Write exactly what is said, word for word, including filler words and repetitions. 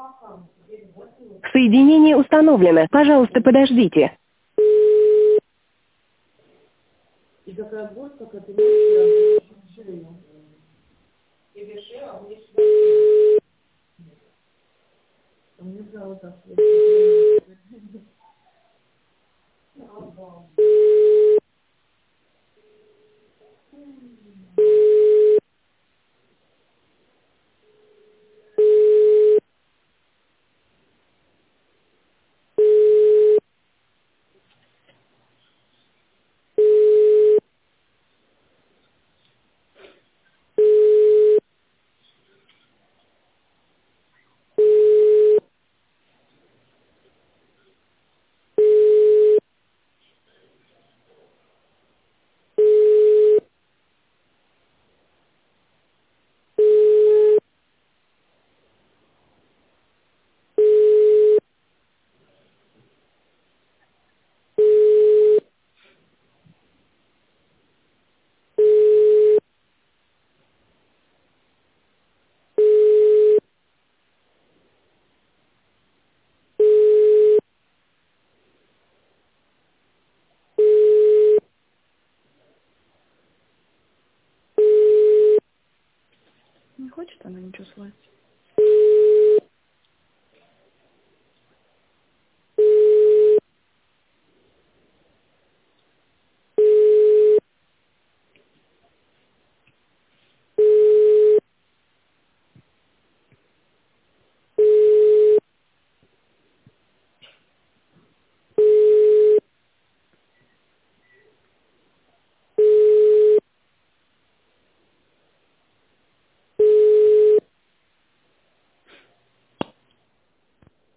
Соединение установлено. Пожалуйста, подождите. И такая боль, как это не шею. Тебе шею, а мне сюда. А мне да, вот так.